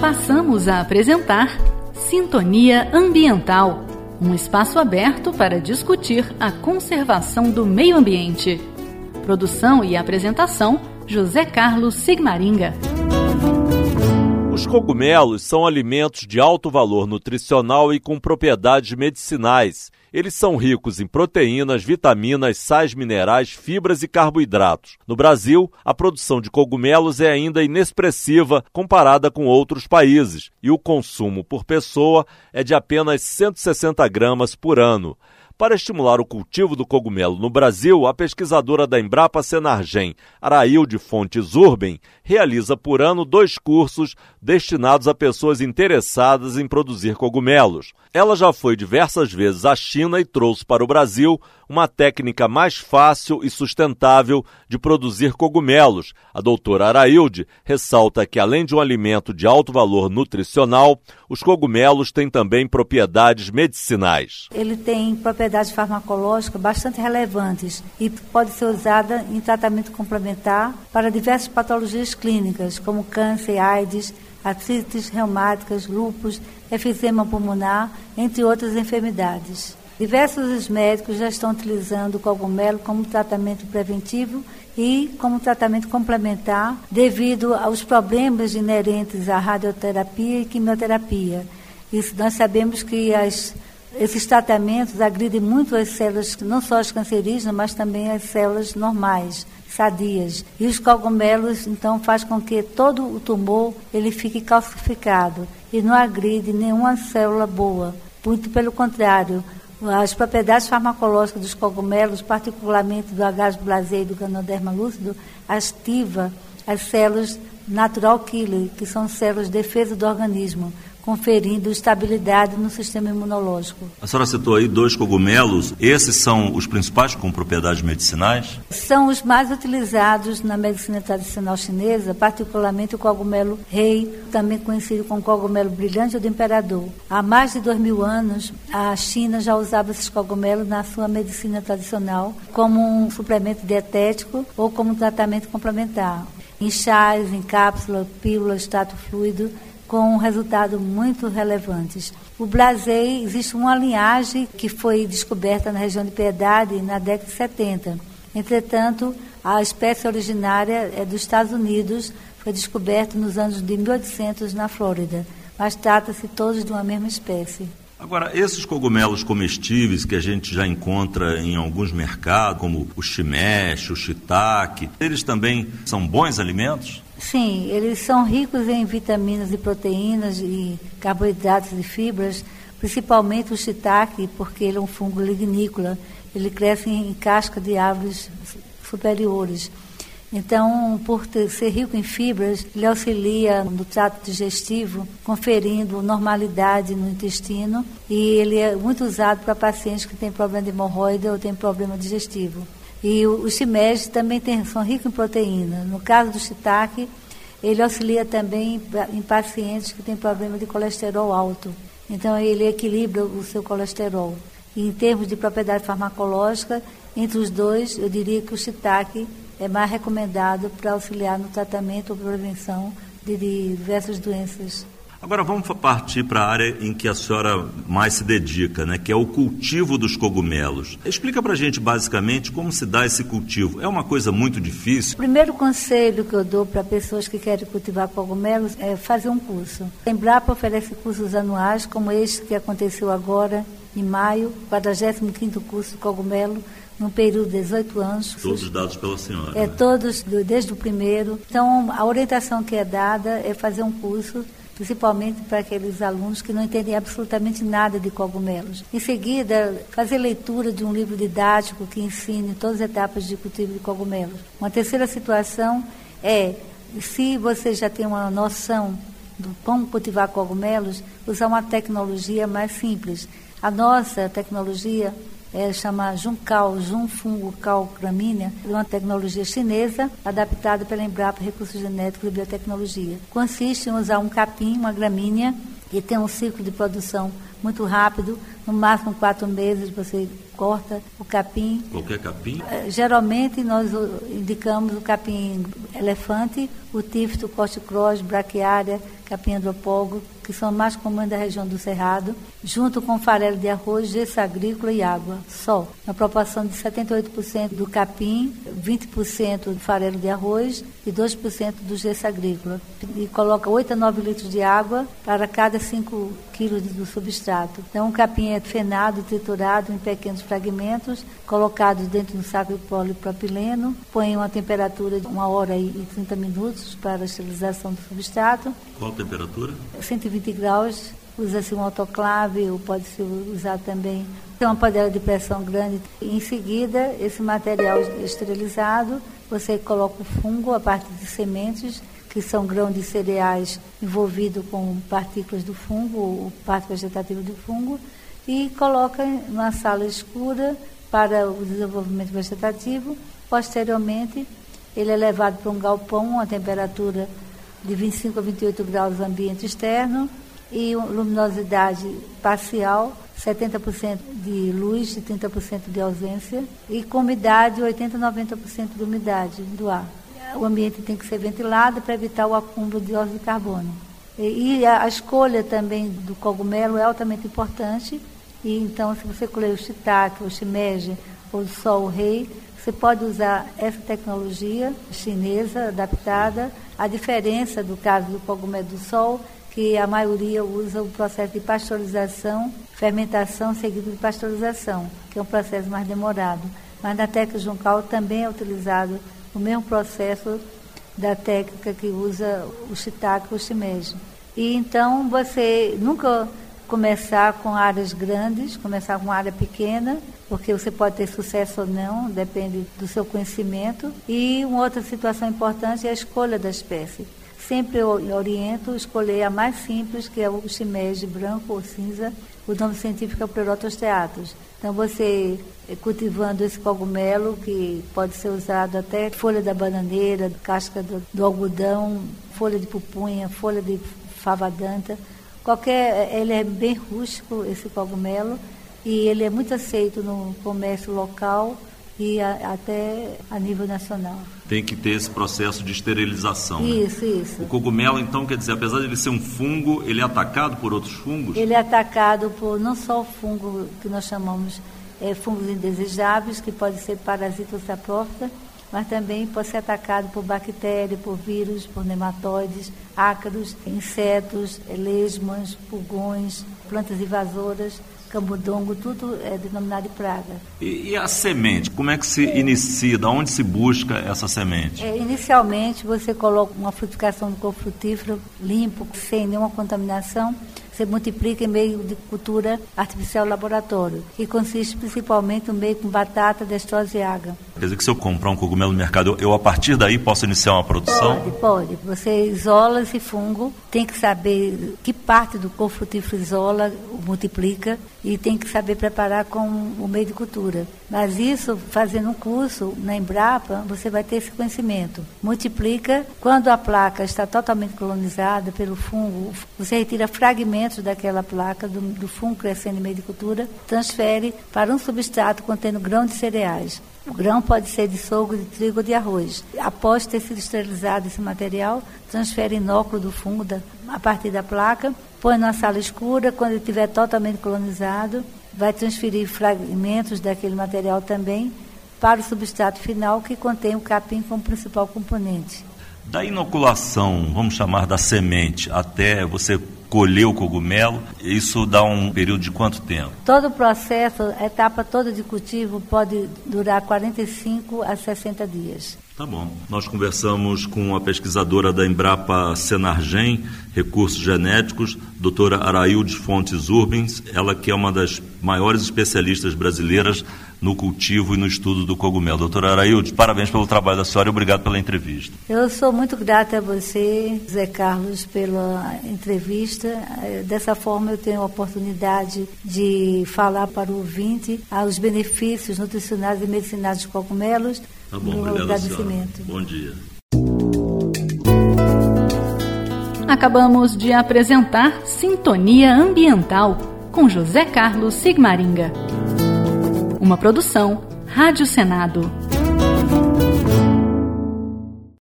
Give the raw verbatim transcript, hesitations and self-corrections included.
Passamos a apresentar Sintonia Ambiental, um espaço aberto para discutir a conservação do meio ambiente. Produção e apresentação, José Carlos Sigmaringa. Os cogumelos são alimentos de alto valor nutricional e com propriedades medicinais. Eles são ricos em proteínas, vitaminas, sais minerais, fibras e carboidratos. No Brasil, a produção de cogumelos é ainda inexpressiva comparada com outros países e o consumo por pessoa é de apenas cento e sessenta gramas por ano. Para estimular o cultivo do cogumelo no Brasil, a pesquisadora da Embrapa Senargem, Arailde Fontes Urben, realiza por ano dois cursos destinados a pessoas interessadas em produzir cogumelos. Ela já foi diversas vezes à China e trouxe para o Brasil uma técnica mais fácil e sustentável de produzir cogumelos. A doutora Arailde ressalta que, além de um alimento de alto valor nutricional, os cogumelos têm também propriedades medicinais. Ele tem propriedades farmacológicas bastante relevantes e pode ser usada em tratamento complementar para diversas patologias clínicas, como câncer, AIDS, artrites reumáticas, lúpus, efizema pulmonar, entre outras enfermidades. Diversos médicos já estão utilizando o cogumelo como tratamento preventivo e como tratamento complementar devido aos problemas inerentes à radioterapia e quimioterapia. Isso, nós sabemos que as, esses tratamentos agridem muito as células, não só as cancerígenas, mas também as células normais, sadias. E os cogumelos, então, faz com que todo o tumor ele fique calcificado e não agride nenhuma célula boa. Muito pelo contrário, as propriedades farmacológicas dos cogumelos, particularmente do Agasalblazeia e do Ganoderma lúcido, ativa as células natural killer, que são células de defesa do organismo, conferindo estabilidade no sistema imunológico. A senhora citou aí dois cogumelos. Esses são os principais com propriedades medicinais? São os mais utilizados na medicina tradicional chinesa, particularmente o cogumelo rei, também conhecido como cogumelo brilhante ou do imperador. Há mais de dois mil anos, a China já usava esses cogumelos na sua medicina tradicional como um suplemento dietético ou como um tratamento complementar. Em chás, em cápsula, pílula, extrato fluido, com resultados muito relevantes. O Blazeia, existe uma linhagem que foi descoberta na região de Piedade na década de setenta. Entretanto, a espécie originária é dos Estados Unidos, foi descoberta nos anos de mil e oitocentos na Flórida, mas trata-se todos de uma mesma espécie. Agora, esses cogumelos comestíveis que a gente já encontra em alguns mercados, como o shimeji, o shiitake, eles também são bons alimentos? Sim, eles são ricos em vitaminas e proteínas e carboidratos e fibras, principalmente o shiitake, porque ele é um fungo lignícola, ele cresce em casca de árvores superiores. Então, por ter, ser rico em fibras, ele auxilia no trato digestivo, conferindo normalidade no intestino, e ele é muito usado para pacientes que têm problema de hemorroida ou têm problema digestivo. E os shimeji também tem, são ricos em proteína. No caso do shiitake, ele auxilia também em pacientes que têm problema de colesterol alto. Então, ele equilibra o seu colesterol. E em termos de propriedade farmacológica, entre os dois, eu diria que o shiitake é mais recomendado para auxiliar no tratamento ou prevenção de diversas doenças. Agora vamos partir para a área em que a senhora mais se dedica, né, que é o cultivo dos cogumelos. Explica para a gente basicamente como se dá esse cultivo. É uma coisa muito difícil? O primeiro conselho que eu dou para pessoas que querem cultivar cogumelos é fazer um curso. A Embrapa oferece cursos anuais, como este que aconteceu agora, em maio, quadragésimo quinto curso de cogumelo, no período de dezoito anos. Todos dados pela senhora. É, né? Todos, desde o primeiro. Então, a orientação que é dada é fazer um curso, principalmente para aqueles alunos que não entendem absolutamente nada de cogumelos. Em seguida, fazer leitura de um livro didático que ensine todas as etapas de cultivo de cogumelos. Uma terceira situação é, se você já tem uma noção de como cultivar cogumelos, usar uma tecnologia mais simples. A nossa tecnologia é chamada Juncal, Junfungo Cal Gramínea, uma tecnologia chinesa adaptada pela Embrapa Recursos Genéticos e Biotecnologia. Consiste em usar um capim, uma gramínea, que tem um ciclo de produção muito rápido, no máximo quatro meses você corta o capim. Qualquer capim? Geralmente nós indicamos o capim elefante, o tífito, coste-cross, braquiária, capim andropólogo, que são mais comuns da região do Cerrado, junto com farelo de arroz, gesso agrícola e água, só. Na proporção de setenta e oito por cento do capim, vinte por cento do farelo de arroz e dois por cento do gesso agrícola. E coloca oito a nove litros de água para cada cinco quilos do substrato. Então o capim é fenado, triturado em pequenos fragmentos, colocados dentro do saco de polipropileno, põe uma temperatura de uma hora e trinta minutos para a esterilização do substrato. Qual a temperatura? cento e vinte graus, usa-se um autoclave, ou pode se usar também uma panela de pressão grande. Em seguida, esse material esterilizado, você coloca o fungo a partir de sementes, que são grãos de cereais envolvidos com partículas do fungo, ou parte vegetativa do fungo, e coloca numa sala escura para o desenvolvimento vegetativo. Posteriormente, ele é levado para um galpão a temperatura de vinte e cinco a vinte e oito graus no ambiente externo e luminosidade parcial, setenta por cento de luz e trinta por cento de ausência, e com umidade oitenta a noventa por cento de umidade do ar. O ambiente tem que ser ventilado para evitar o acúmulo de dióxido de carbono. E, e a, a escolha também do cogumelo é altamente importante, e então se você colher o shiitake, o shimeji ou o sol rei, você pode usar essa tecnologia chinesa adaptada. A diferença do caso do cogumelo do sol, que a maioria usa o processo de pasteurização, fermentação seguido de pasteurização, que é um processo mais demorado. Mas na técnica juncal também é utilizado o mesmo processo da técnica que usa o shiitake ou o shimeji. E então você nunca começar com áreas grandes, começar com uma área pequena, porque você pode ter sucesso ou não, depende do seu conhecimento. E uma outra situação importante é a escolha da espécie. Sempre eu oriento escolher a mais simples, que é o shimeji branco ou cinza. O nome científico é o Pleurotus teatus. Então você cultivando esse cogumelo, que pode ser usado até folha da bananeira, casca do, do algodão, folha de pupunha, folha de fava-danta. Qualquer, ele é bem rústico, esse cogumelo, e ele é muito aceito no comércio local e a, até a nível nacional. Tem que ter esse processo de esterilização. Isso, né? isso. O cogumelo, então, quer dizer, apesar de ele ser um fungo, ele é atacado por outros fungos? Ele é atacado por não só o fungo que nós chamamos é, fungos indesejáveis, que pode ser parasita ou saprófita, mas também pode ser atacado por bactérias, por vírus, por nematóides, ácaros, insetos, lesmas, pulgões, plantas invasoras, camundongo, tudo é denominado de praga. E, e a semente, como é que se inicia, de onde se busca essa semente? É, inicialmente você coloca uma frutificação do corpo frutífero limpo, sem nenhuma contaminação. Você multiplica em meio de cultura artificial laboratório, que consiste principalmente no meio com batata, destrose e água. Quer dizer que se eu comprar um cogumelo no mercado, eu a partir daí posso iniciar uma produção? Pode, pode. Você isola esse fungo, tem que saber que parte do corpo frutífero isola, multiplica, e tem que saber preparar com o meio de cultura. Mas isso, fazendo um curso na Embrapa, você vai ter esse conhecimento. Multiplica, quando a placa está totalmente colonizada pelo fungo, você retira fragmentos daquela placa, do, do fungo crescendo em meio de cultura, transfere para um substrato contendo grão de cereais. O grão pode ser de sorgo, de trigo ou de arroz. Após ter sido esterilizado esse material, transfere inóculo do fungo da, a partir da placa, põe numa sala escura. Quando ele estiver totalmente colonizado, vai transferir fragmentos daquele material também para o substrato final, que contém o capim como principal componente. Da inoculação, vamos chamar da semente, até você colher o cogumelo, isso dá um período de quanto tempo? Todo o processo, a etapa toda de cultivo pode durar quarenta e cinco a sessenta dias. Tá bom. Nós conversamos com a pesquisadora da Embrapa Senargem, Recursos Genéticos, doutora Araildes Fontes Urbens, ela que é uma das maiores especialistas brasileiras no cultivo e no estudo do cogumelo. Doutora Araildes, parabéns pelo trabalho da senhora e obrigado pela entrevista. Eu sou muito grata a você, Zé Carlos, pela entrevista. Dessa forma eu tenho a oportunidade de falar para o ouvinte os benefícios nutricionais e medicinais dos cogumelos. Tá bom, obrigado, agradecimento. Bom dia. Acabamos de apresentar Sintonia Ambiental, com José Carlos Sigmaringa. Uma produção Rádio Senado.